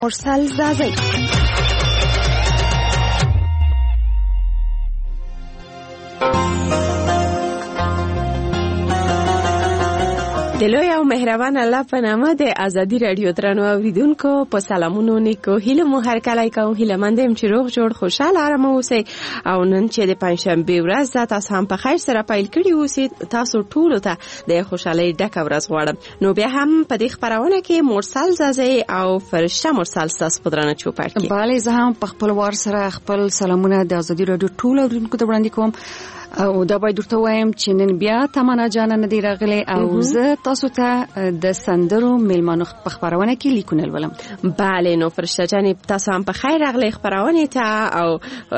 مرسل زازی د لوی او مهربان الله په نامه د ازادي رادیو درنو اوریدونکو په سلامونو نیکو هیله مو هر کله کوم هیله مندم چې روغ جوړ خوشاله آرام اوسئ او نن چې د پنځشنبه ورځ ده تاسو هم په خیر سره پیل کړی اوسئ تاسو ټول ته د خوشحالۍ ډکه ورځ غواړم نو بیا هم په دې خبرونه کې مرسل زازی او فرشته مرسل تاسو په درنه چوپړ کې bale زه هم په خپل وار سره خپل سلامونه د ازادي رادیو ټول اوریدونکو ته وړاندې کوم او دا باید درته وایم چې نن بیا تمنا جان نه دی راغلی او زه تاسو ته د سندرو میلمانو په خبرونه کې لیکونه ولم bale نو فرشته جان تاسو هم په خیر راغلی خبرونه ته او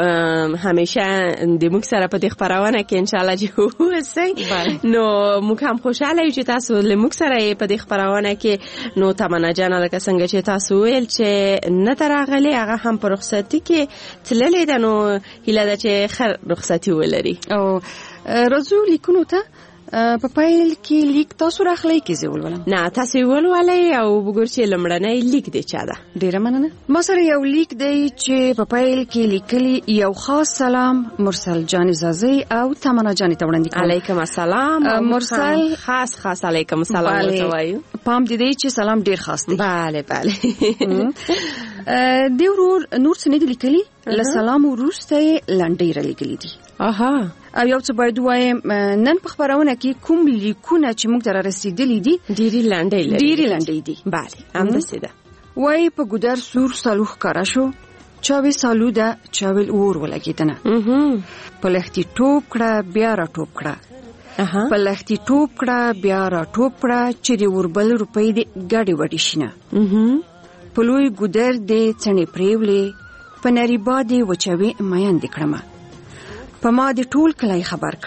همیشه د موږ سره په دې خبرونه کې ان شاء الله چې اوسئ نو موږ هم خوشاله یو چې تاسو له موږ سره په دې خبرونه کې نو تمنا جان لکه څنګه چې تاسو ویل چې نه تراغلی هغه هم په رخصتي کې تللې ده نو هیله ده چې خیر رخصتي ولري رازو لیکونو ته په پایل کې لیک تاسو راخلی کې زه ولولم نه تاسو ولولئ او وګور چې لمړنۍ لیک دی چا ده ډیره مننه ما سره یو لیک دی چې په پایل کې لیکلی یو خاص سلام مرسل جان زازی او تمنا جان ته وړاندې کوم علیکم السلام مرسل خاص علیکم السلام وایو پام دې چې سلام ډیر خاص دی bale دی ورور نور څه نه دی لیکلی له سلام ورسته لنډی را لیکلی دي اها او یو څه باید وایم نن په خبرونه کې کوم لیکونه چې موږ ته رسیدلي دي ډیری لنډی دي bale همداسې ده وای په ګودر سور سالوخ کارا شو چاوي سالوده چاوي اور ولګیدنه په لختي ټوپ کړه بیا را ټوپ کړه په لختي ټوپ کړه بیا را ټوپ کړه چې د وربل روپۍ دې ګاډي وډی شنه په لوی ګودر دې څنې پریولې په نری بادې وچوي میان دې کړم په ما دې ټول کلای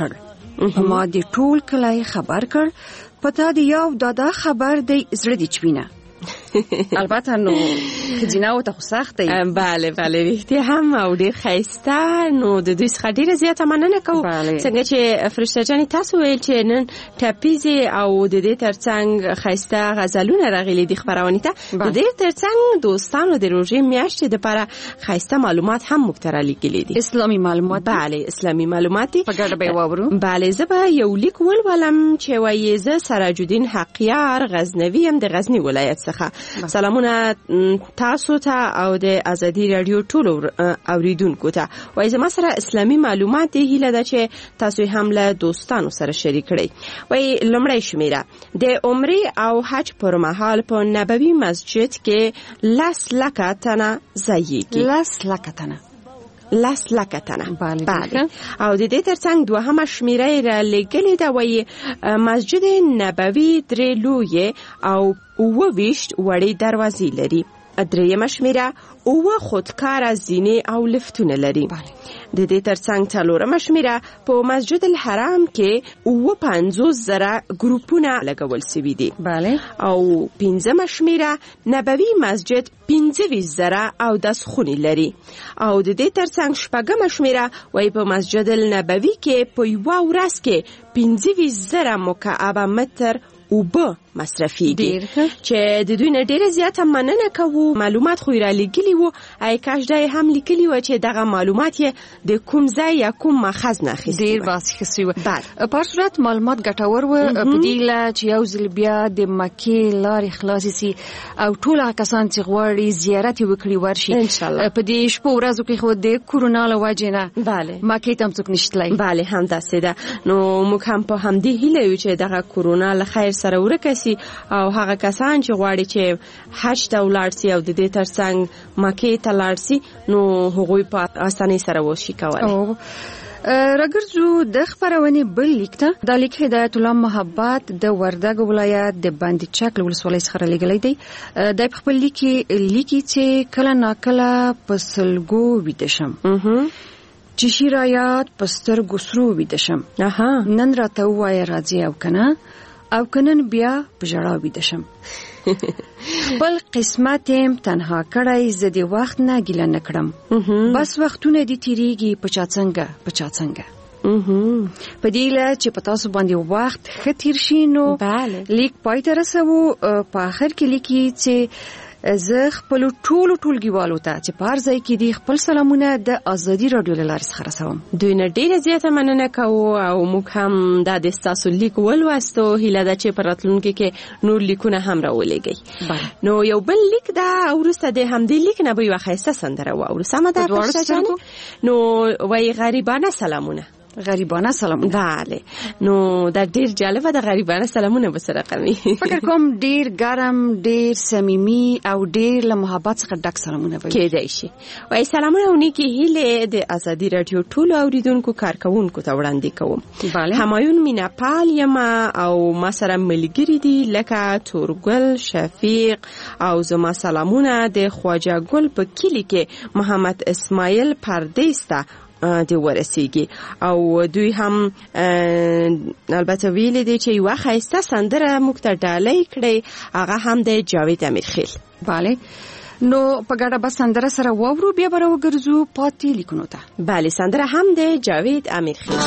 خبر کړ پتا دې یو دادا خبر دې زړه دې چوینه البته نو خجیناو ته سخت دی bale رښتیا هم او ډیر خیسته نو د دوی څخه ډیره زیاته مننه کوم څنګه چې فرشته جان تاسو ویل چې نن ټاپیزي او د دې ترڅنګ خیسته غزلونه راغلي دي خبرونه ته د دې ترڅنګ دوستانو د روزي میاشتې لپاره خیسته معلومات هم مخترع لیکلي دي اسلامي معلومات اسلامي معلومات په ګډه به وورو زه به یو لیک ولولم چې وایي زه سراج الدین حقیار غزنوی هم د غزنی ولایت څخه سلامونه تاسو ته او د ازادي رادیو ټول اوریدونکو ته وایي زما سره اسلامي معلومات دی هیله ده چې تاسو هم له دوستانو سره شریک کړئ وایي لمړی شمیره د عمرې او حج پر مهال په نبوي مسجد کې 10 لکه تنه ځایږي 10 لکه تنه bale او د دې ترڅنګ دوهمه شمیره را لګلې ده وایي مسجد نبوي درې لوی او 20 وړې دروازې لري درېیمه شمیره 9 خودکار زینې او لفتونه لري د دې ترڅنګ څلورمه شمیره په مسجد الحرام کې 50,000 ګروپونه لګول شوي دي او پنځمه شمیره نبوي مسجد 15,000 او 10 خونې لري او د دې ترڅنګ شپږمه شمیره وایي په مسجد النبوي کې په یوه ورځ کې 15,000 مکعب متر اوبه مصرفيږي چې د دوی نه ډیره زیاته مننه کوو معلومات خو را لګلی وو ای کاش دای هم لیکلی و چې دغه معلومات د کوم ځای یا کوم ماخذ نه اخیستي ډیر باسخسي و په صورت معلومات ګټور و په دې لا چې یو ځل بیا د مکه لارې خلاص سي او ټول کسان چې غواړي زیارت وکړي ورشي ان شاء الله په دې شپه ورځو کې خو د کورونا له وجې نه مکه ته هم څوک نشتلای هم داسې ده نو موږ هم په همدې هیله یو چې دغه کورونا له خیر سره ورکسي او هغه کسان چې غواړي چې حج ته ولاړ شي او د دې ترڅنګ مکه ته لاړ شي نو هغوی په اسانۍ سره وشي کولای راګرځو د خبرونه بل لیکته د لیک هدایت الله محبت د وردګ ولایت د باندې چک ولسوالۍ څخه لګلې دی د خپل لیکي چې کله ناکله پسلګو ویدشم چې شیرایات پستر ګسرو ویدشم نن راته وای راځي او کنن بیا پجړاو ویدشم خپل قسمتم تنها کړای زدي وخت نه ګیله نکړم بس وختونه دي تیریږي پچا څنګه په دې لا چې په تاسو باندې وخت ختیر شي نو لیک پای ته رسو په اخر کې لیکي چې زه خپل ټولګیوالو ته چې په هر ځای کې دي خپل سلامونه د ازادي رادیو له لارې څخه رسوم. دوی نه ډیره زیاته مننه کوو او موږ هم د تاسو لیک ولوستو. هیله ده چې په راتلونکي کې نور لیکونه هم راولېږئ. نو یو بل لیک دا ورسته د همدې لیک نه به یو ښایسته سندره واورو. سمه ده پښتو جان؟ نو وای غریبانه سلامونه. غریبانه سلامونه. بله. نو دا ډیر جالبه ده، غریبانه سلامونه به سره قوي. فکر کوم ډیر ګرم، ډیر صمیمي او ډیر له محبت څخه ډک سلامونه وي. کېدای شي. وای سلامونه او نیکی هیله د ازادي رادیو ټول اوریدونکو کارکونکو ته وړاندې کوم. بله. همایون میناپال یم او ما سره ملګری دي لکه تورګل، شفیق او زما سلامونه د خواجه ګل په کلی کې محمد اسماعیل پردیس ته دی ورسیږي او دوی هم البته ویلي دي چې یو ښایسته سندره موږ ته ډالۍ کړې، هغه هم د جاوید امیرخیل. بله. نو په ګډه به سندره سره واورو، بیا به راوګرځو پاتې لیکونو ته. بله، سندره هم د جاوید امیرخیل.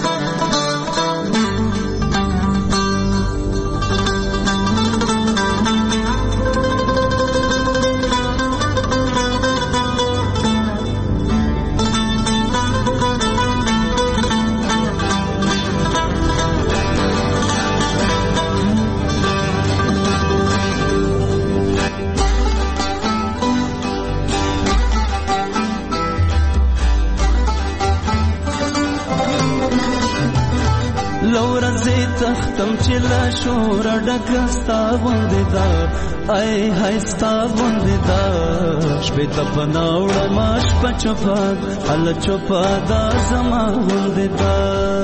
تختم چې لا شور ډکستا غوندې دا ای هستا غوندې دا شپې ته پناوړه ماش پچپا ال چپا دا زما غوندې دا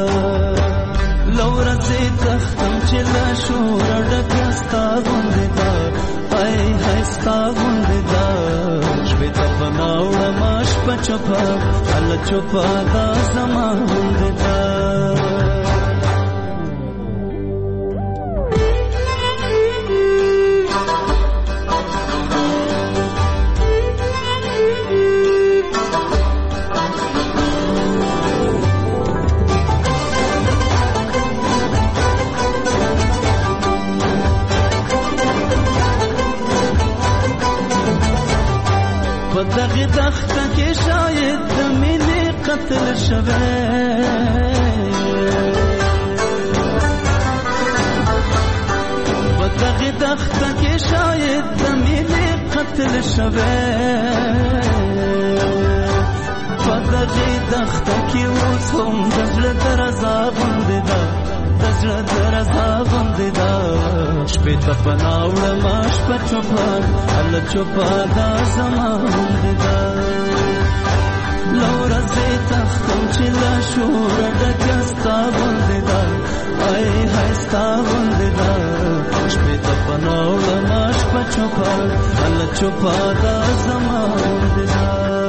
لورځې تختم چې لا شور ډکستا غوندې دا ای هستا غوندې دا شپې ته پناوړه ماش پچپا ال چپا دا زما غوندې دا دغه دخته کې شاید د مینې قتل شوه په دغه دخته کې شاید د مینې قتل شوه په دغه دخته کې اوس هم د زړه درزا غوندې ده د زړه درزا غوندې ده شپې ته پناوړه ما شپه چوپان الله چوپا دا زما غوندې ده لورځې تختم چې لا شور ډکه ستا غوندې ده ای های ستا غوندې ده شپې ته پناوړه ما شپه چوپان الله چوپا دا زما غوندې ده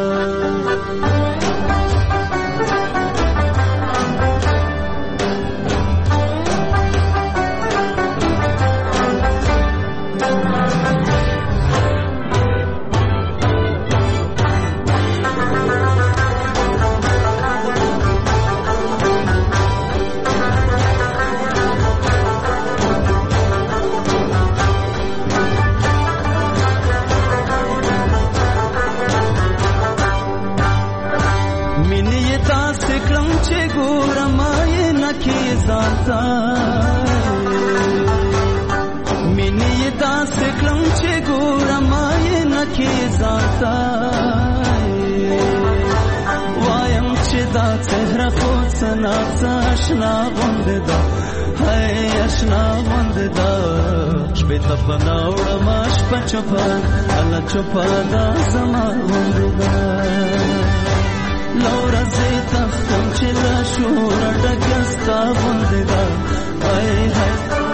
مینې داسې کړم چې ګورم یې نکې ځانته وایم چې دا څهره خو څه ناڅه اشنا غوندې ده هی اشنا غوندې ده شپې ته پناوړه ما شپه چوپه الله چوپه دا زما غوندې ده لورځې تختم چې لا شور ډکه ستا غوندې ده ای های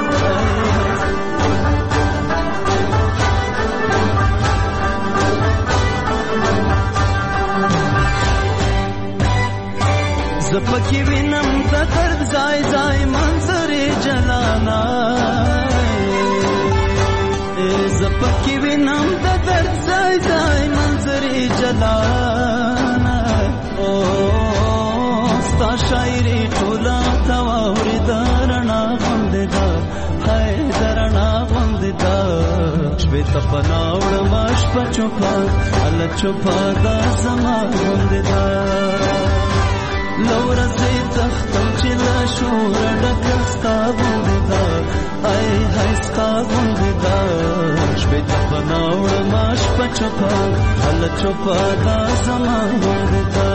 زپکی وینم د درد ځای ځای منظرې جلانا زپکی وینم د درد ځای ځای منظرې جلانا او ستا شاعري ټوله تواورې درنا غوندې ده هی درنا غوندې ده شپې ته پناوړه ما شپه چوپا الله چوپا دا زما غوندې دا لورځې تختم چې لا شور ډکه ستا غوندې دا آی هاي ستا غوندې دا شپې ته پناه وړمه شپه چوپا الله چوپا دا زما غوندې دا.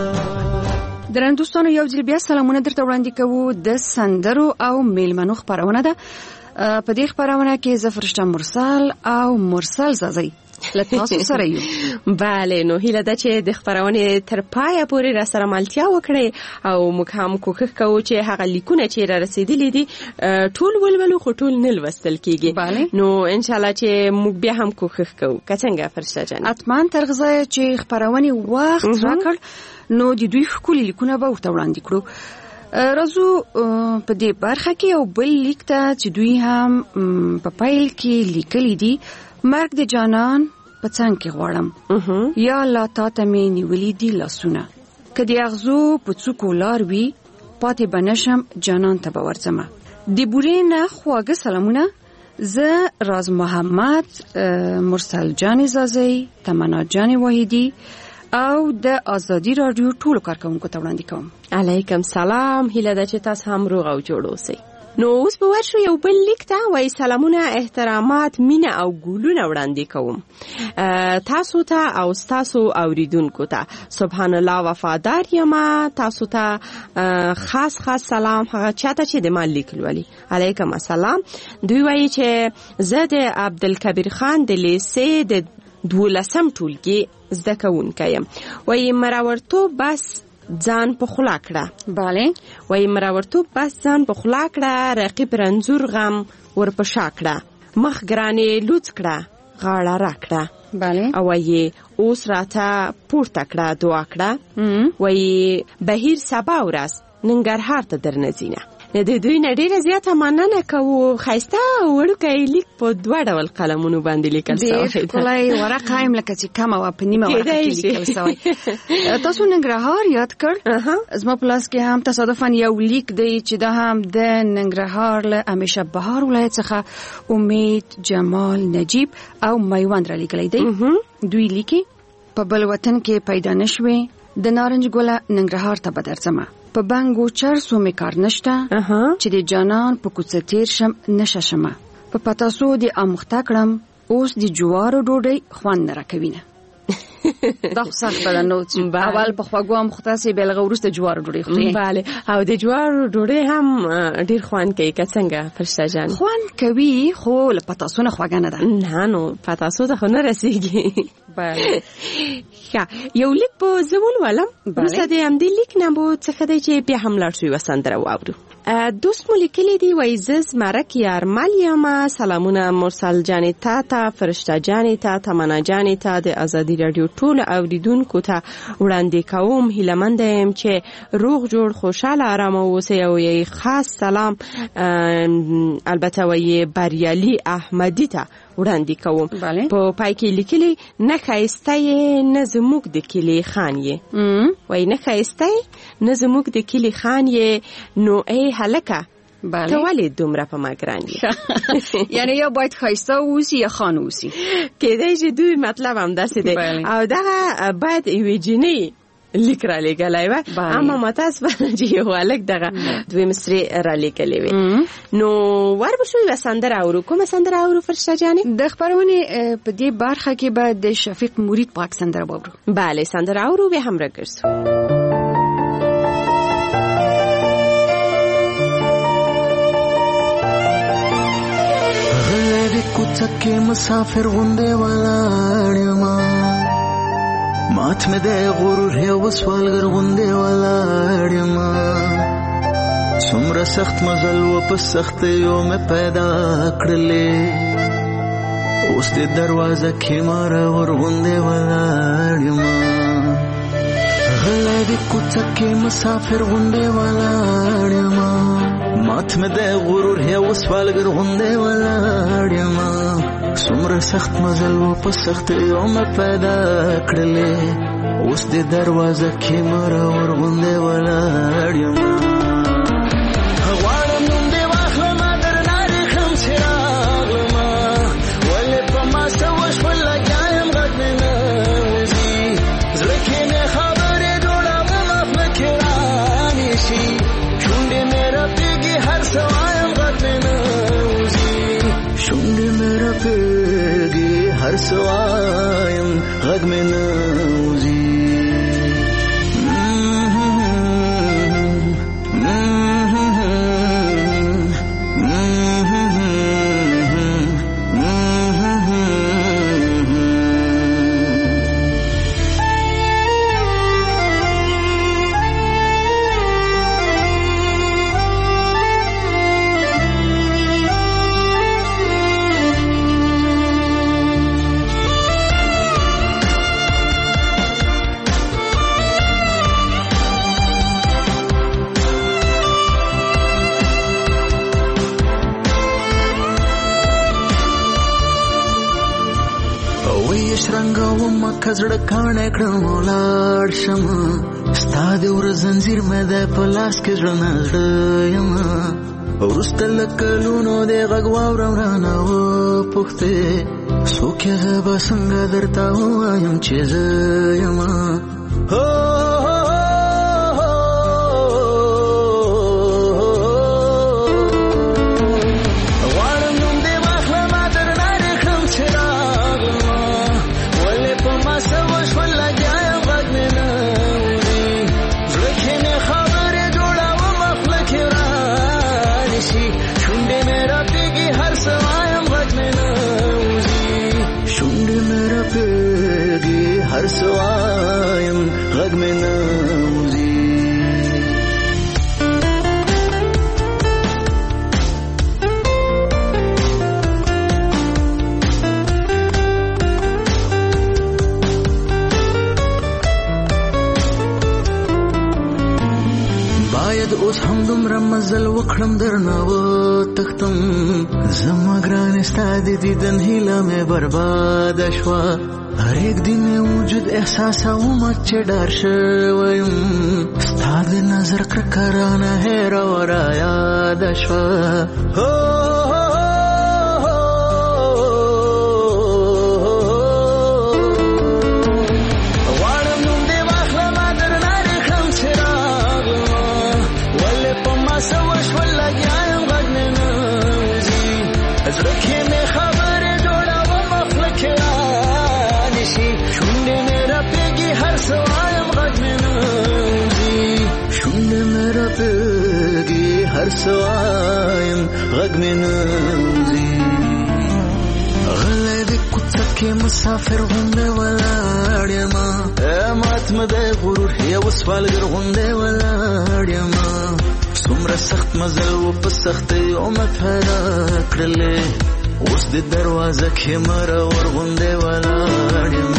درنو دوستانو یو ځل بیا سلامونه درته وړاندې کوو د سندرو او میلمنو خپرونه ده. په دې خپرونه کې زه فرشته مرسل او مرسل زازی له تاسو سره یو. بله نو هیله ده چې د خپرونې تر پایه پورې را سره ملتیا وکړئ او موږ هم کوښښ کوو چې هغه لیکونه چې را رسیدلي دي ټول ولولو خو ټول نه لوستل کیږي. نو ان شاء الله چې موږ بیا هم کوښښ کوو. که څنګه فرشته جان؟ اتمن تر غزا چې خپرونې وخت راکړ نو د دوی ښکلي لیکونه به ورته وړاندې کړو. راځو په دې برخه کې یو بل لیک ته چې دوی هم په پیل کې لیکلي دي. مرګ د جانان په څنګ کې غواړم یا الله تا ته مې نیولي دي لاسونه که د اغزو په څوکو لار وي پاتې به نشم جانان ته به ورځمه. د بورې نه خواږه سلامونه. زه راز محمد، مرسل جان زازی، تمنا جان واحدی او د آزادی رادیو ټولو کارکونکو ته وړاندې کوم. علیکم سلام. هیله ده چې تاسو هم روغ او جوړ اوسئ. نو اوس به ورشو یو بل لیک ته. وایي سلامونه، احترامات، مینه او ګلونه وړاندې کوم تاسو ته او تاسو اوریدونکو ته. سبحان الله وفادار یم. تاسو ته خاص سلام هغه چاته چې د ما لیک لولي. علیکم السلام. دوی وایي چې زه د عبدالکبیر خان د لیسې د 12م ټولګي زده کوونکی یم. وایي مراورتوب بس ځان په خلا کړه. بله. وایي مراورتوب بس ځان په خلا کړه، رقیب رنځور غم ورپشا کړه، مخ ګرانې لوڅ کړه، غاړه را کړه. بله. او وایي اوس راته پورته کړه، دعا کړه. وایي بهیر سبا ورځ ننګرهار ته درنځینه. د دوی نه ډیره زیاته مننه کوو. ښایسته وړوکی لیک په 2 ډول قلمونو باندې لیکل شوی. ډېر ښکلی ورقه هم لکه چې کمه وه په نیمه ورقه کې لیکل شوی. تاسو ننګرهار یاد کړ. زما په لاس کې هم تصادفاً یو لیک دی چې دا هم د ننګرهار له همیشه بهار ولایت څخه امید جمال نجیب او میوند را لیکلی دی. دوی لیکي په بل وطن کې پیدا نشوي، د نارنج ګله ننګرهار ته به درځمه. په بنګو چرسو می کار نشته چې د جانان په کوڅه تیر شم نشه شمه. په پتاسو د امخته کړم اوس د جوارو ډوډۍ خوند نه راکوینه. دا خو سخته ده. نو اول په خواږو امخته سي بلغه وروسته جوارو ډوډۍ خوري. بله. او د جوارو ډوډۍ هم ډیر خوند کوي. که څنګه فرشته جان؟ خوند کوي خو له پتاسو نه خواږه نه ده. نه نو پتاسو ته خو نه رسیږي. بله. یو لیک په زول ولم. وروسته د همدې لیک نه مو څخه دی چې بیا هم لاړ شو یوه سندره واورو. دوست مو لیکلی دی. وایي زه زمرک یارمل یم. سلامونه مرسل جانې ته، فرشته جانې ته، تمنا جانې ته، د آزادی رادیو ټول اوریدونکو ته وړاندې کوم. هیلهمنده یم چې روغ جوړ خوشاله آرام اوسئ. او یې خاص سلام البته وایي بریالي احمدی ته وړاندې کوم. په پای کې لیکلي نه ښایسته یې نه زموږ د کلي خان یې. وایي نه ښایسته یې نه زموږ د کلي خان یې، نو ای هلکه ته ولې دومره په ما ګران یې. یعنی یا باید ښایسته اوسي یا خان اوسي. کېدای شي دوی مطلب هم داسې دی. او دغه باید یوې جینۍ لیک را لګلای و، اما متاسفانه چې یو هلک دغه 2 مصري را لګلې وي. نو ور به شو یوه سندره اورو. کومه سندره اورو فرشته جانې؟ د خپرونې په دې برخه کې به د شفیق مرید پاک سندره واورو. بله سندره اورو بیا هم راګرځو. غلې کوڅه کې مسافر غوندې ولاړ یم، مات مې د غرور یو سوالګر غوندې ولاړ یم. څومره سخت مزل و په سختیو مې پیدا کړلې، اوس د دروازه کې مراور غوندې ولاړ یم. غلې د کوڅه کې مسافر غوندې ولاړ یم، مات مې د غرور یو سوالګر غوندې ولاړ یم. څومره سخت مزل و په سختیو مې پیدا کړلې، اوس د دروازه کې مراور غوندې ولاړ یم. غواړم نوم دې واخلمه درنه ریښم چې راغلمه، ولې په ما څه وشول لګیا یم سوایم غږ مې نه وځي کزړه کانه کړم ولاړ شم ستا د ور زنجیر مې د پلاس کې ژوند یم ورسته لکلونو د غږ واورم رانه و پوښتې څوک یې به څنګه درته ووایم چې زه یم هر سوایم غږ مې نه وځي باید اوس هم دومره مزل وکړم درنه وتښتم زما ګرانې ستا د دیدن هیله مې برباده شوه هر یک دن وجود احساسوم چې ډار شویم ستا د نظر کرکرانه هیره ورا یاده شوه غواړم نوم دې واخلمه درنه دې کړم چې راغلمه ولې په ما څه وشول لګیا یم غږ مې نه وځي زړه کې مې خبرې جوړوم خوله کې شونډې مې راپېږي هر څه وایم غږ مې نه وځي شونډې مې راپېږي هر څه وایم غږ مې نه وځي غلی د کوڅه کې مسافر غوندې ولاړ یمه مات مې دی غرور یو سوالګر غوندې ولاړ یمه څومره سخت مزل و په سختیو مې پیدا کړلې اوس د دروازه کې مرور غوندې ولاړ یم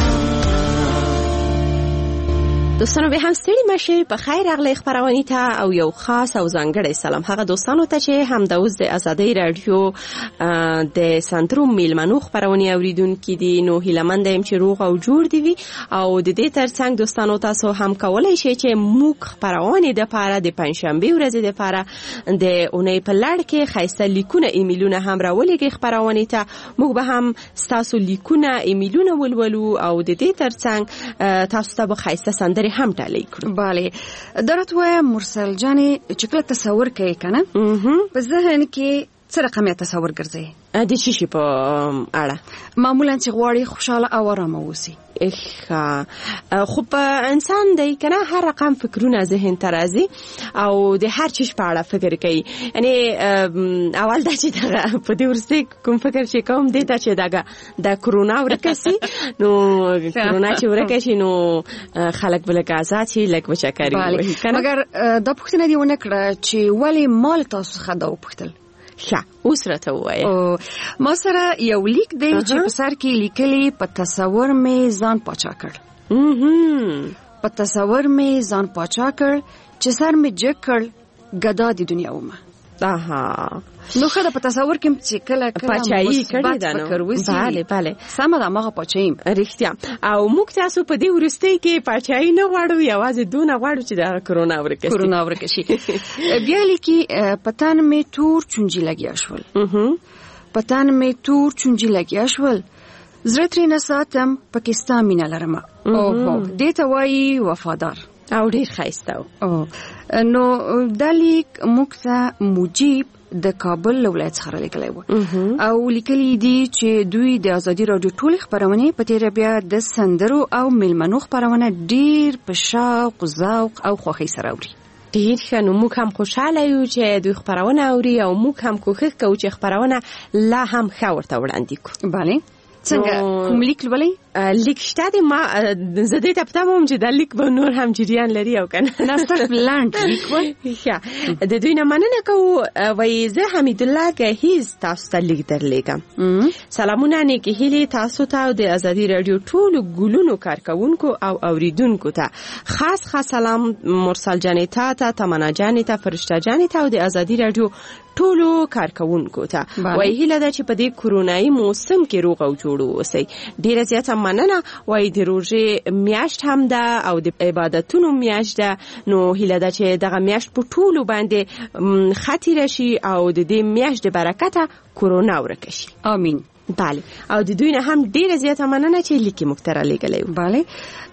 دوستانو به هم ستړي مشه په خیر راغلی خبرونه ته او یو خاص او ځانګړی سلام هغه دوستانو ته چې هم د اوس د ازادۍ رادیو د سنتروم میلمنو خبرونه اوریدونکو دي نو هیلمند يم چې روغ او جوړ دي او د دې ترڅنګ دوستانو تاسو هم کولای شئ چې موږ خبرونه د پاره د پنځشنبه ورځ د پاره د اونۍ په لړ کې خاصه لیکونه ایمیلونه هم راولېږي خبرونه ته موږ به هم تاسو لیکونه ایمیلونه ولولو او د دې ترڅنګ تاسو ته به خاصه سندري هم ډالۍ کړو. bale درته وایم مرسل جانې چې کله تصور کوي کنه په ذهن کې څه رقم تصور ګرځي د شي په اړه معمولا چې غواړي خوشاله او آرام اوسي خو په انسان دی کنه هر رقم فکرونه ذهن ته راځي او د هر چیز په اړه فکر کوي یعنی اول دا چې په دې ورسته کوم فکر چې کوم دی ته چې دا کرونا ورکسي نو کرونا چې ورکشي نو خلک بل آزاد شي لکه وچکاري وي کنه مګر دا پوښتنه دی ونه کړه چې ولی مال تاسو خدا وپوښتل اوس راته وایي ما سره یو لیک دی چې په سر کې لیکلي په تصور مې ځان پاچا کړ په تصور مې ځان پاچا کړ چې سر مې جګ کړ غدا د دنیا ومه نو خدا په تصور کې چې کله پاچایي کړی دا نو bale سم دا مغه پاچایم رښتیا او موږ تاسو په دې ورسته کې پاچایي نه غواړو یوازې دونه غواړو چې دا کرونا ورکشي بیا لیکي پتان مې تور چونجي لګیا شول زړه ترې نه ساتم پاکستان مینه لرم او دې ته وایي وفادار او ډیر ښایسته او نو دا لیک موږ ته مجيب د کابل ولایت څخه لیکلی و او لیکلي دي چې دوی د ازادي راډیو ټول خبرونه په تیر بیا د سندرو او ملمنو خبرونه ډیر په شوق ذوق او خوښۍ سره اوري. ډیر ښه. نو موږ هم خوشاله یو چې دوی خبرونه اوري او موږ هم کوښښ کوو چې خبرونه لا هم ښه ورته وړاندې کړو. بله څنګه کوم لیک لولئ؟ لیک شته د ما زه دې ته پته وم چې دا لیک به نور هم جریان لري او کنه نه صرف لاند لیک و. ښه د دوی نه مننه کوو. وایي زه حمید الله گهیز تاسو ته لیک درلیږم. سلامونه نیکې هیلې تاسو ته او د ازادي راډیو ټولو ګلونو کارکونکو او اوریدونکو ته. خاص سلام مرسل جانې ته تمنا جانې ته فرشته جانې ته او د ازادي راډیو ټولو کارکونکو ته. وایي هیله ده چې په دې کورونایي موسم کې روغ او جوړ اوسئ. ډیره زیاته مننه. وایي د روژې میاشت هم ده او د عبادتونو میاشت ده. نو هیله ده چې دغه میاشت په ټولو باندې ختې راشي او د دې میاشت د برکته کورونا ورکه شي. آمین. بله او د دوی نه هم ډیره زیاته مننه چې لیک موږ ته رالیږلی و. بله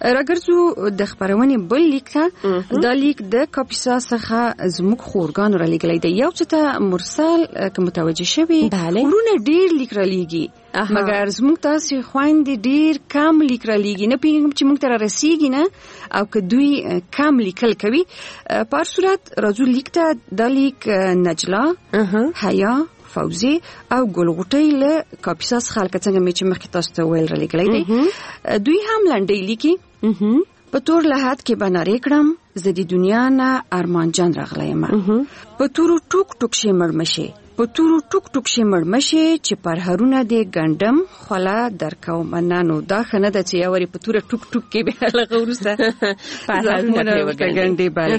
راګرځو د خبرونې بل لیک ته. دا لیک د کاپیسا څخه زموږ خورګان رالیږلی دی. یو څه ته مرسل که متوجه شوي ورونه ډیر لیک رالیږي مګر زموږ تاسې خویندې ډیر کم لیک رالیږي. نه پوهېږم چې موږ ته رارسیږي نه او که دوی کم لیکل کوي. په هر صورت راځو لیک ته. دا لیک نجلا حیا فوزي او ګلغوټۍ له کاپیسا څخه لکه څنګه مې چې مخکې تاسو ته ویل رالیږلی دی. دوی هم لنډۍ لیکي. په تور لحد کې به نارې کړم زه د دنیا نه ارمان جان راغلی یم. په تورو ټوک ټوک شي مړمشې په تورو ټوک ټوک شي مړمشې چې پرهرونه دې ګنډم خوله درکوم. نو دا ښه نه ده چې یورې په توره ټوک ټوک کې بیا لغه وروسته پرهرونه ګنډې. بله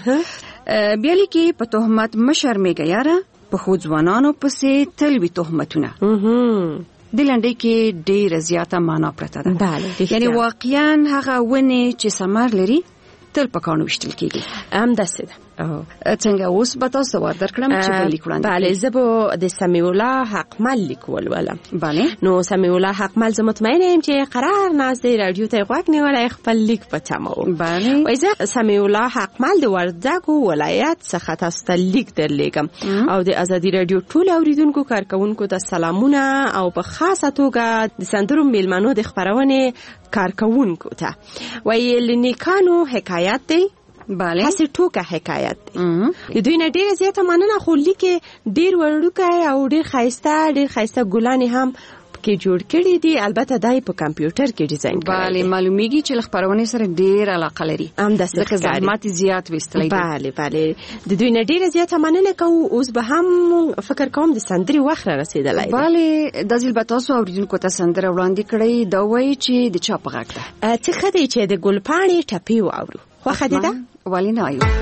بیا لیکي په تهمت مه شرمېږه یاره په خو ځوانانو پسې تل وي تهمتونه. د لنډۍ کې ډېره زیاته معنا پرته ده. یعنی واقعا هغه ونې چې ثمر لري تل په کاڼو ویشتل کېږي. همداسې ده. څنګه اوس به تاسو ور درکړم چې په لیک وړاندې. بله زه به د سمیع الله حقمل لیک ولولم. بله نو سمیع الله حقمل زه مطمئنه یم چې قرار ناست دی راډیو ته غوږ نیولی خپل لیک په تمه و. بله وایي زه سمیع الله حقمل د وردګو ولایت څخه تاسو ته لیک درلیږم او د ازادي راډیو ټول اوریدونکو کارکونکو ته سلامونه او په خاصه توګه د سندرو میلمنو د خپرونې کارکونکو ته. وایي لنیکانو حکایت دی. بله هسې ټوکه حکایت دی. د دوی نه ډیره زیاته مننه. خو لیکې ډیر وړوکی او ډیر ښایسته ګلانې هم کې جوړ کړي دي. البته دای په کمپیوټر کې ډیزاین کړي. بله معلومیږي چې خبرونه سره ډیر علاقه لري. ځکه زحمت زیات وستلی دي. بله د دوی نه ډیره زیاته مننه کوو. اوس به هم فکر کوم د سندرې وخت را رسیدلی دی. بله دا ځل به تاسو اوریدونکو ته سندره وړاندې کړئ. دا وایي چې د چا په غږ ده. څه ښه دی چې د ګلپاڼې ټپې واورو. خوښه دې ده؟ ولې نه وایو.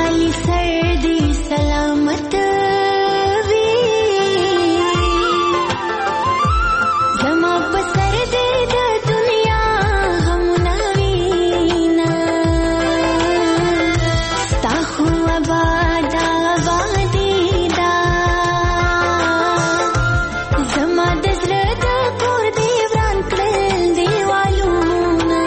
खाली सर्दी सलामत भी जमा पसर दे द दुनिया हम नवीना स्ताहु आबादा आबादीदा जमा दजरद कोर देवरान कल देवालूना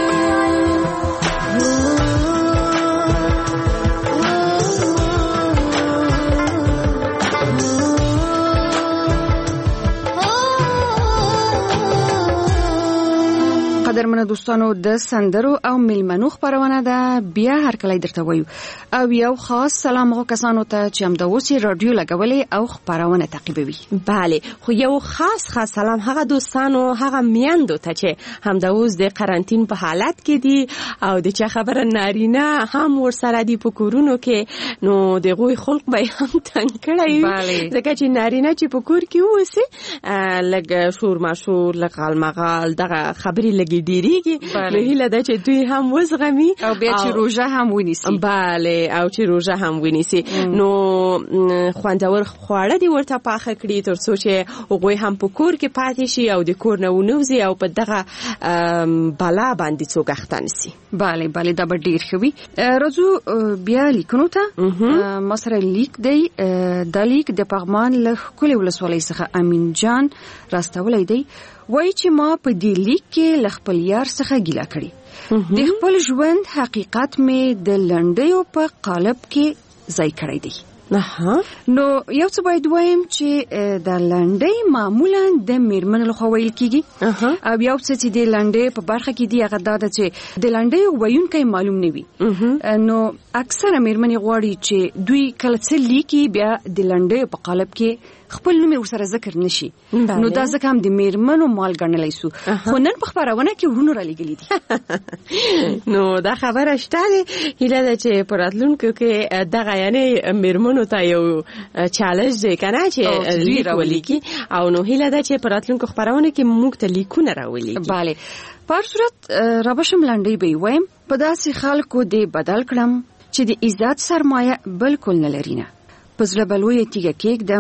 قدرمنو دوستانو د سندرو او میلمنو خبرونه ده بیا هر کله درته وایو او یو خاص سلام هغو کسانو ته چې همداوسې رادیو لګولې او خبرونه تعقیبوي. بله خو یو خاص سلام هغه دوستانو هغه میندو ته چې همداوس د قرنطین په حالت کې دي او د چا خبره نارینه هم ورسره دي په کورونو کې نو دغوی خلق به هم تنګ کړی ځکه چې نارینه چې په کور کې اوسي لږ شور ماشور لږ غالمغال دغه خبرې لګي ډیریږي نو هیله ده چې دوی هم وزغمي او بیا چې روژه هم ونیسي. بله او چې روژه هم ونیسي نو خوندور خواړه دي ورته پاخه کړي تر څو چې هغوی هم په کور کې پاتې شي او د کور نه ونوځي او په دغه بلا باندې څوک اخته نسي. بله بله دا به ډیر ښه وي. راځو بیا لیکنو ته. ما سره لیک دی دا لیک د پغمان له ښکلې ولسوالۍ څخه امین جان راستولی دی. وایي چې ما په دې لیک کې له خپل یار څخه ګیله کړې. د خپل ژوند حقیقت مې د لنډیو په قالب کې ځای کړی دی. نو یو څه باید وایم چې د لنډۍ معمولا د میرمنو لخوا ویل کیږي او یو څه چې د لنډۍ په برخه کې دی هغه دا ده چې د لنډۍ ویونکی معلوم نه وي. نو اکثره میرمنې غواړي چې دوی کله څه لیکي بیا د لنډۍ په قالب کې خپل نوم ورسره ذکر نشي. نو دا ځکه هم د میرمنو مال ګڼلی سو خو نن په خبرونه کې ورونو را لېږلي دي. نو دا خبره شته دی. هیله ده چې په راتلونکو کې دغه یعنې میرمنو ته یو چالش دی که نه چې لیک ولیکي او نو هیله ده چې په راتلونکو خبرونه کې موږ ته لیکونه راولیکي. بله په هر صورت رابشم لنډۍ به یې وایم. په داسې خلکو دې بدل کړم چې د عزت سرمایه بالکل نه لري نه. په زړه به لویه تیږه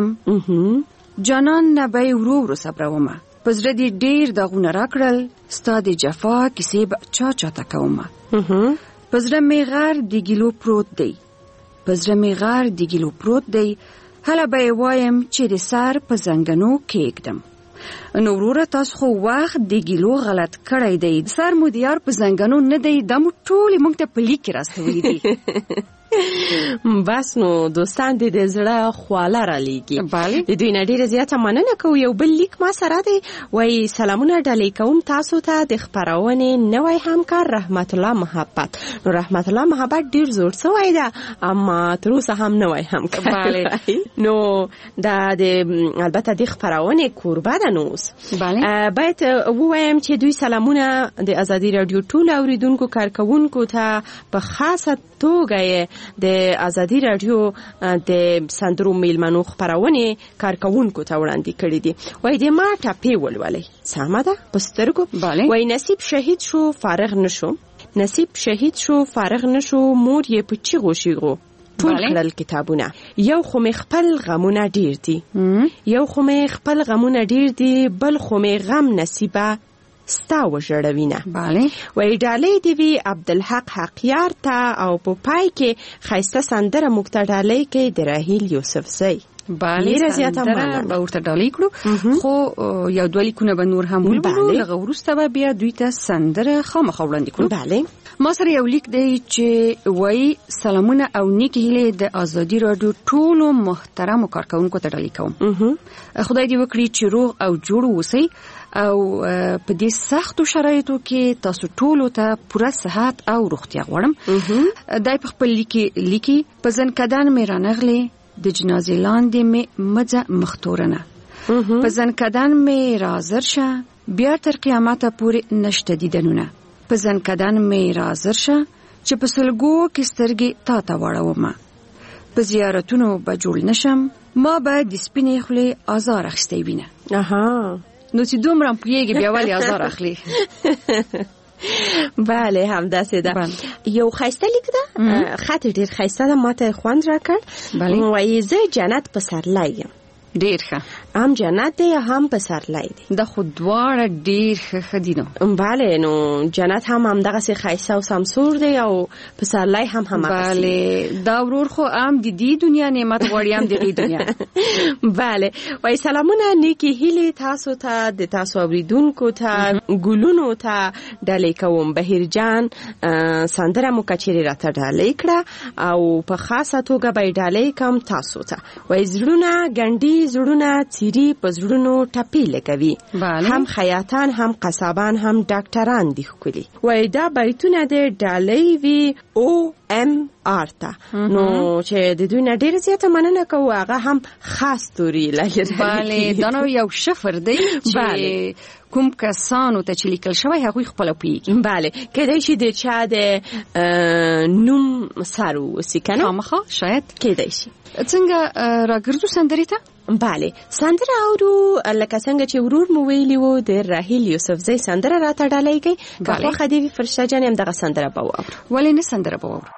کېږدم جانان نه به یې ورو ورو صبرومه. په زړه دې ډېر داغونه راکړل ستا د جفا کیسې به چا چاته کومه. په زړه مې غر د ګیلو پروت دی په زړه مې غر د ګیلو پروت دی هله به یې وایم چې د سر په زنګنو کېږدم. نو وروره تاسو خو وخت د ګیلو غلط کړی دی. سر مو د یار په زنګنو نه دی دا مو ټولې موږ ته په لیک کې راستولی دی. بس نو دوستان د زړه خواله را لیږي. بله د دوی نه ډیره زیاته مننه کوو. یو بل لیک ما سره دی. وایي سلامونه ډالۍ کوم تاسو ته د خپرونې نوی همکار رحمت الله محبت. نو رحمت الله محبت ډیر زوړ شوی ده اما تر اوسه هم نوی همکار. بله نو دا د البته د خپرونې کوربه ده. نو اوس باید ووایم چې دوی سلامونه د ازادي رادیو ټول اوریدونکو کارکونکو ته په خاصه توګه د ازادي رادیو د سندرو میلمنو خبرونه کارکونکو ته وړاندې کړې دي. وای د ما ټاپې ولولې سمه ده په سترګو. وای نصیب شهید شو فارغ نشو نصیب شهید شو فارغ نشو مور یې په چیغو شیغو ټول کړل کتابونه. یو خو مې خپل غمونه ډیر دي یو خو مې خپل غمونه ډیر دي بل خو مې غم نصیبه ستا وژړوینه. بله وای ډالۍ دی وی عبدالحق حقیار ته او په پای کې خایسته سندره موږ ته ډالۍ کوي د راهیل یوسفزی. بله سندره به ورته ډالۍ کړو خو یو دوه لیکونه به نور هم ولولو لږ وروسته به بیا دوی ته سندره خامخا وړاندې کړو. بله ما سره یو لیک دی چې وایي سلامونه او نیک هیلې د ازادي رادیو ټولو محترمو کارکونکو ته ډالۍ کوم. خدای دې وکړي چې روغ او جوړ اوسئ او په دې سختو شرایطو کې تاسو ټولو ته پوره صحت او روغتیا غواړم. دای په خپل لیکي په ځنکدن مې رانغلې د جنازې لاندې مې مځه مختورنه په ځنکدن مې رازر شه بیا تر قیامته پورې نشته دیدنونه په ځنکدن مې رازر شه چې په سلګو کې سترګې تا ته واړومه په زیارتونو به جوړ نشم ما به د سپینې خولې آزار اخیستی وینه. نو چې دومره پوهیږي بیا ولې آزار اخلي. بله همداسې ده. یو ښایسته لیک ده، خط ډېر ښایسته ده، ماته خوند راکړ. وایي زه جنت پسرلی یم. ډیر ښه. هم جنت دی هم پسرلی دی. د خو دواړه ډیر ښه دي نو. بله نو جنت هم همدغسې ښایسته او سمسور دی او پسرلی هم همغسې. بله دا ورور خو هم د دې دنیا نعمت غواړي هم د دې دنیا. بله وایي سلامونه نیکې هیلې تاسو ته، د تاسو اوریدونکو ته، ګلونو ته ډالۍ کوم. بهیرجان سندره مو کچېرې راته ډالۍ کړه او په خاصه توګه به یې ډالۍ کوم تاسو ته. وایي زړونه ګنډي، زړونه څیري، په زړونو ټپې لګوي. هم خیاطان هم قصابان هم ډاکټران دي ښکلي. وایي دا بیتونه د ډالۍ وي OMR ته. نو چې د دوی نه ډېره زیاته مننه کوو، هغه هم خاص توري لري. بله دا نو یو شفر دی چې کوم کسانو ته چې لیکل شوی هغوی خپله پوهېږي. بله کیدای شي د چا د نوم سر واوسي که نه؟ خامخا شاید کیدای شي. څنګه راګرځو سندرې ته؟ بله سندره اورو لکه څنګه چې ورور مو ویلي وو د راهیل یوسفزۍ سندره راته ډالۍ کوي. که خوښه دې وي فرشته جانې همدغه سندره به واورو. ولې نه سندره به واورو.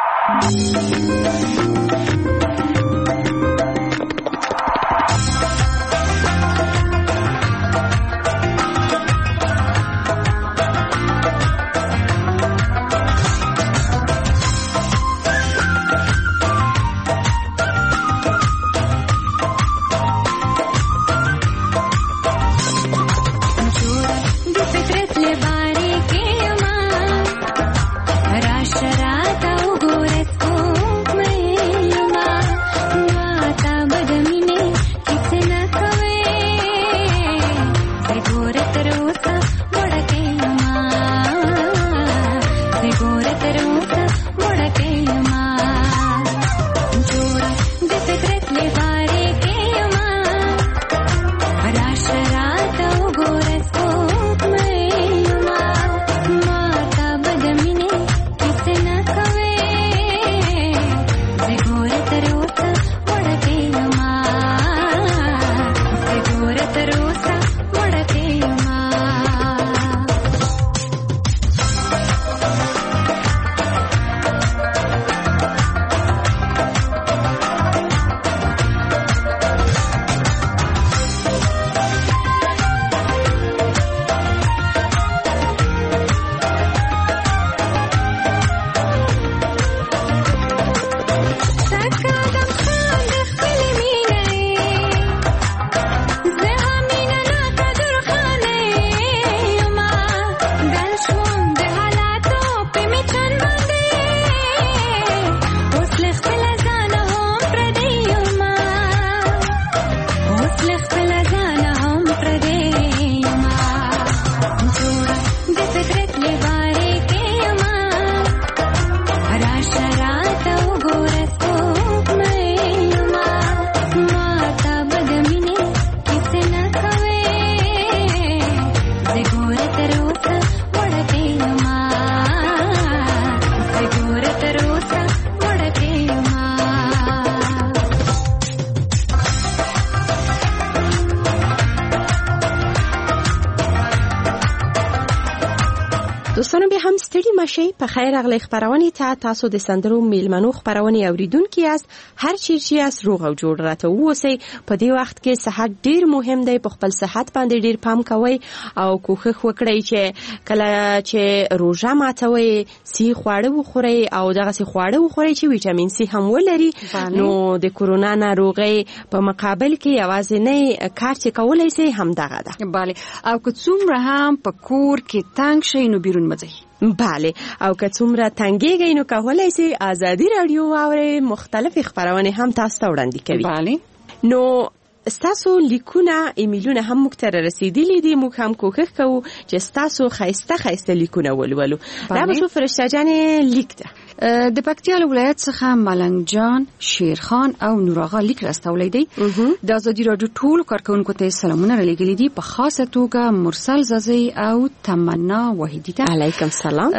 دوستانو به هم ستړي مشي په خیر اغلی خبرونه ته تاسو د سندرو میلمنو خبرونه اوریدونکو یاست هر چیرې یاست روغ او جوړ راته اوسئ په دې وخت کې صحت ډیر مهم دی په خپل صحت باندې ډیر پام کوئ او کوښښ وکړئ چې کله چې روژه ماتوي سی خواړه وخورئ او دغه سی خواړه وخورئ چې ویټامین سی هم ولري نو د کورونا ناروغي په مقابل کې یوازینی کار چې کولای شي هم دغه ده. بله او که څومره هم په کور کې تنگ شي نو بیرون مځئ. بله او که څومره تنګېږئ نو کولای شي ازادي رادیو واورئ مختلف خبرونه هم تاسو ته وړاندې کوي. بله نو ستاسو لیکونه ایمیلونه هم موږ ته رسیدلي دي موږ هم کوښښ کوو چې ستاسو ښایسته لیکونه ولولو. دا به شو فرشته جانې لیک ده د پکتیا ولایت څخه ملنګ جان شیرخان او نوراغا لیک راستولی دی. د ازادي رادیو ټول کارکونکو ته سلامونه را لېږلي دي په خاصه توګه مرسل زازی او تمنا وحیدی ته. علیکم سلام.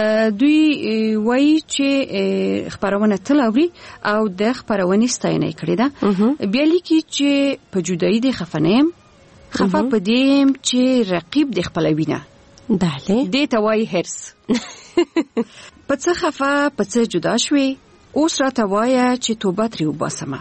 دوی وایي چې خبرونه تل اوري او د خبرونې ستاینه کړې ده. بیا لیکي چې په جدایي د خفنیم خفه پدیم چې رقیب د خپل وینه بله. دې ته وایي حرص. په څه خفه، په څه جدا شوې، اوس راته وایه چې توبه ترې وباسمه.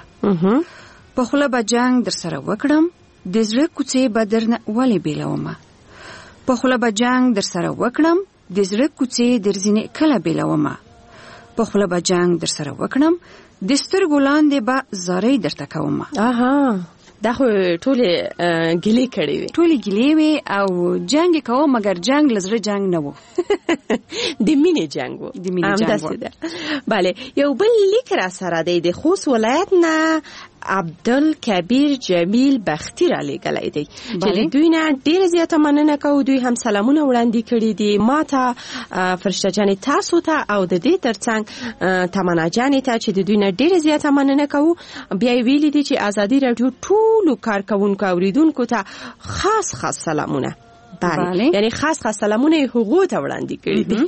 په خوله به جنګ در سره وکړم، د زړه کوڅې به درنه ولې بیلومه. په خوله به جنګ در سره وکړم، د زړه کوڅې در ځینې کله بیلومه. په خوله به جنګ در سره وکړم، د سترګو لاندې به زارۍ درته کومه. دا خو ټولې ګیلې کړې وي. ټولې ګیلې وي او جنګ یې کوو، مګر جنګ له زړه جنګ نه و. د مینې جنګ و. د مینې جنګ و. بله. یو بل لیک را سره دی د خوست ولایت نه عبدالکبیر جمیل بختی را لېږلی دی چې دوی نه ډېره زیاته مننه کوو. دوی هم سلامونه وړاندې کړي دي ما ته، فرشته جانې تاسو ته او د دې ترڅنګ تمنا جانې ته چې د دوی نه ډېره زیاته مننه کوو. بیا یې ویلي دي چې ازادي راډیو ټولو کارکوونکو اوریدونکو ته خاص سلامونه. بله. یعنی خاص سلامونه یې هغو ته وړاندې کړي دي.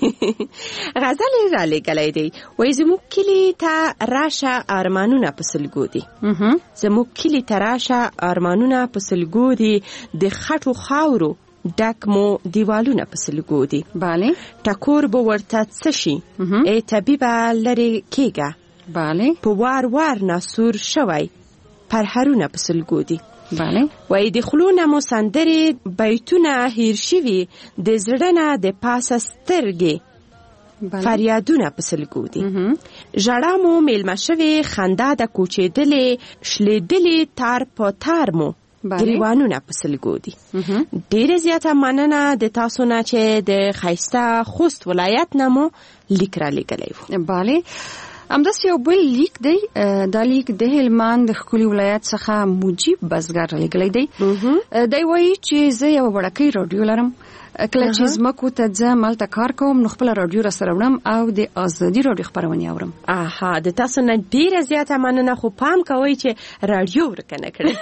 غزل یې را لېږلی دی، وایي زموږ کلي ته راشه ارمانونه په سلګو دي. زموږ کلي ته راشه ارمانونه په سلګو دي، د خټو خاورو ډک مو دیوالونه په سلګو دي. بله. ټکور به ورته څه شي ای طبیبه لرې کېږه. بله. په وار وار ناسور شوی پرهرونه په سلګو دي. بله. وای د خلونه مو سندرې بیتونه هیر شوي، د زړه نه د پاسه سترګې فریادونه په سلګو دي. ژړا مو میلمه شوې، خندا د کوچېدلې، شلېدلې تار په تار مو ګریوانونه په سلګو دي. ډېره زیاته مننه د تاسو نه چې د ښایسته خوست ولایت نه مو لیک را لېږلی و. بله. همداسې یو بل لیک دی، دا لیک د هلمند د ښکلي ولایت څخه مجیب بزګر رالیږلی دی. دی وایي چې زه یوه وړکۍ راډیو لرم، کله چې ځمکو ته ځم هلته کار کوم نو خپله راډیو راسره وړم او د ازادي راډیو خپرونې اورم. د تاسو نه ډېره زیاته مننه، خو پام کوئ چې راډیو ورکه نه کړئ.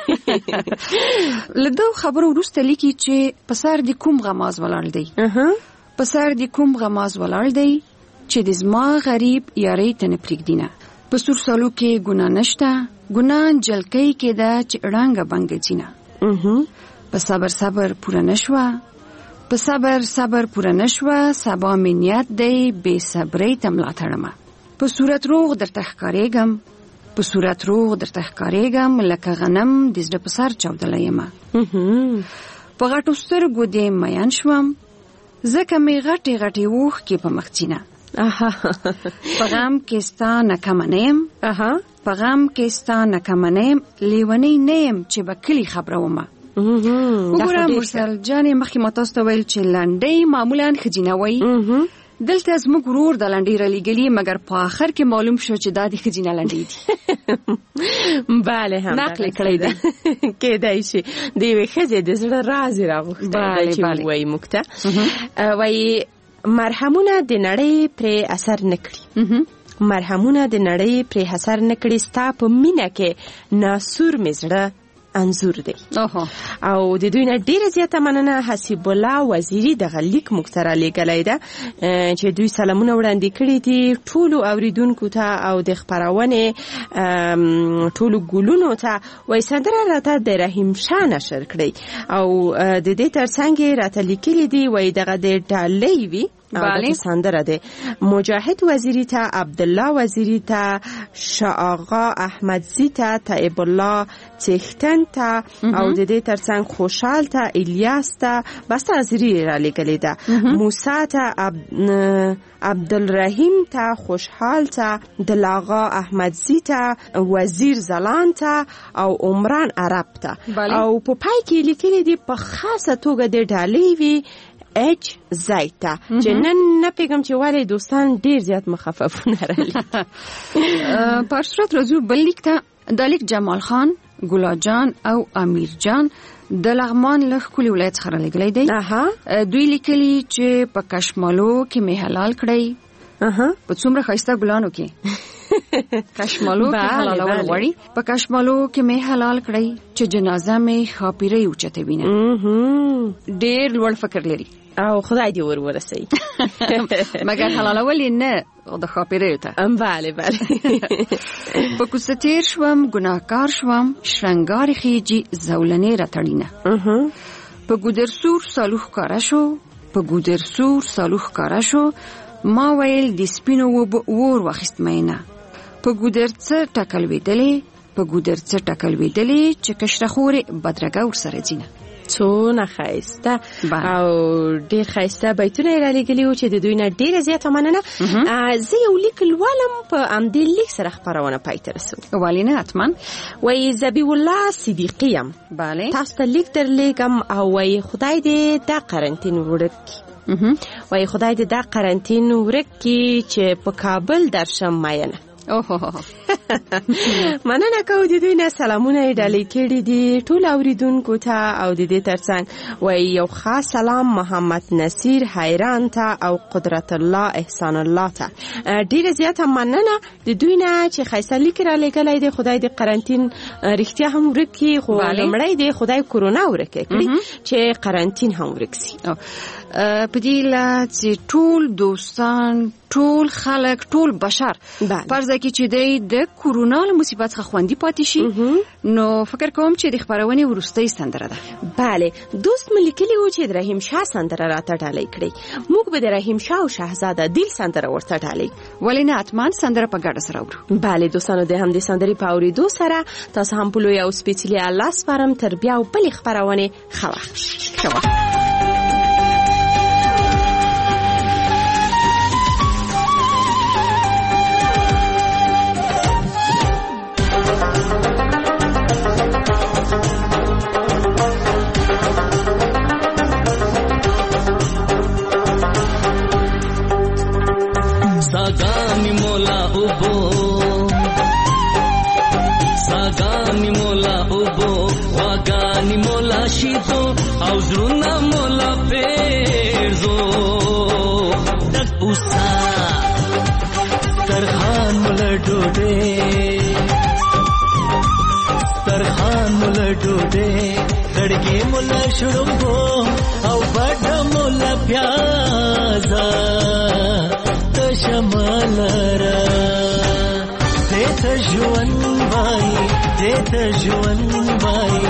له دغو خبرو وروسته لیکي چې په سر د کوم غماز ولاړ دی، په سر د کوم غماز ولاړ دی چې د زما غریب یارۍ ته نه پرېږدینه. په سور سالو کې ګناه نشته، ګناه جلکۍ کې ده چې ړنګه بنګه ځینه. په صبر صبر پوره نشوه، په صبر پوره نشوه، سبا مې نیت دی بې صبرۍ ته ملا تړمه. په صورت روغ درته ښکارېږم، په صورت روغ درته ښکارېږم، لکه غنم د زړه په سر چاودلی یمه. په غټو سترګو دې مین شوم، ځکه مې غټې غټې اوښکې په مخ ځینه. په غم کې ستا نه کمه نه یم، په غم کې ستا نه کمه نه یم، لیونۍ نه یم چې به کلي خبره ومه. وګوره مرسل جانې، مخکې ما تاسو ته ویل چې لنډۍ معمولا ښځینه وایي. دلته زموږ ورور د لنډۍ رالیږلي، مګر په آخر کې معلوم شو چې دا د ښځینه لنډۍ دي. بله، هم نقل یې کړی دی. کېدای شي د یوې ښځې د زړه راز یې راغوښتی چې ووایي موږ ته. وایي مرهمونه د نړۍ پرې اثر نه کړي، مرهمونه د نړۍ پرې اثر نه کړي، ستا په مینه کې ناسور مې زړه انځور دی. او د دوی نه ډیره زیاته مننه. حسیب الله وزیری دغه لیک موږ سره لیږلی ده چې دوی سلامونه وړاندې کړي دي ټولو اوریدونکو ته او د خپرونې ټولو ګلونو ته. وایي سندره راته د رحیم شاه نشر کړئ او د دې ترڅنګ یې راته لیکلي دي. وایي دغه د ډالۍ وي بله سندره ده. مجاهد وزیری ته، عبدالله وزیری ته، شاه آقا احمدزی ته، طیب الله چختن ته او د دې ترڅنګ خوشحال ته، الیاس ته بس ازری را لګلې ده، موسی ته، عبدالرحیم ته، خوشحال ته، دلاغا احمدزی ته، وزیر زلان ته او عمران عرب ته. او په پای کې لیکلي دي په خاصه توګه د ډالۍ وی اچ زایتا چې نن نه پیغام چې والي دوستان ډیر زیات مخففونه رالی. په صورت رجوع بل لیک ته د لیک جمال خان، ګلا جان او امیر جان د لغمان له ښکلي ولایت څخه رالیږلی دی. دوی لیکلي چې په کشمالو کې مې حلال کړی، په څومره ښایسته ګلانو کې کشمالو کې حلالول غواړي، په کشمالو کې مې حلال کړی چې جنازه مې ښاپیرۍ اوچته وینه. ډېر لوړ فکر لري او خدای دې ورسوي. مګر حلالول یې نه د ښاپیریو ته. بله بله. په کوڅه تېر شوم، ګناهکار شوم، شرنګارې خیجي زولنې راتړینه. په ګودرسور سالو ښکاره شو، په ګودر سور سالوخ کارا شو. ما ویل د سپینو ور واخیست مینه په ګودر څه ټکل ویدلې چې کشره خورې بدرګه ورسره ځینه. څونه ښایسته او ډېر ښایسته بیتونه یې رالیږلي وو چې د دوی نه ډېره زیاته مننه. زه یو لیک لولم، په همدې لیک سره خپرونه پای ته رسو. ولې نه، حتما. وایي ذبیح الله صدیقي یم، تاسو ته لیک درلیږم او وایي خدای دې دا قرنطین ورک کړي. وایي خدای دې دا قرنطین ورک کړي چې په کابل درشم مینه. مننه کوو د دوی نه سلامونه یې ډالۍ کړي دي ټول اوریدونکو ته او د دې ترڅنګ وایي یو خاص سلام محمد نصیر حیران ته او قدرت الله احسان الله ته. ډیره زیاته مننه د دوی نه چې ښایسته لیک رالیږلی دی. خدای د قرنطین رښتیا هم ورک کړي، خو لومړی د خدای کورونا ورک کړي چې قرنطین هم ورک سي. په دې لا چې ټول دوستان، ټول خلک، ټول بشر پرځه کې چې د کورونا له مصیبت څخه خوندي پاتې شي، نو فکر کوم چې د خبرونې وروستۍ سندره ده. بله، دوست مې لیکلي وو چې د رحیم شاه سندره راته ډالۍ کړئ. موږ به د رحیم شاه او شهزاده دیل سندره ورته ډالۍ. ولې نه، حتما سندره په ګډه سره اورو. بله دوستانو، د همدې سندرې په اورېدو سره تاسو هم په لوی او سپېڅلي الله سپارم. تر بیا او بلې خپرونې ښه وخت. सागानी मोला उबो वागानी मोला शीतो औजरुना मोला पेरजो दक उसा तरखान मोला डोडे गड़गे मोला शुड़ुंगो औ बड़ा मोला प्याजा शमलरा देता जुवन बाई देता जुवन बाई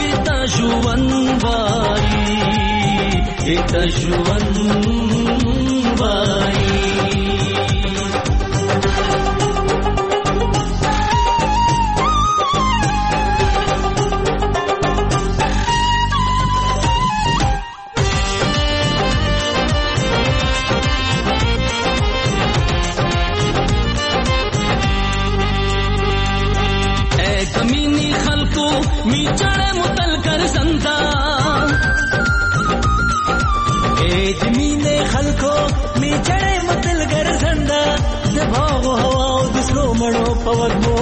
मी चढ़े मुतल कर संता जमीने खलको मी चढ़े मुतल कर संदा दबाओ हवा दूसरो मणो पवत मो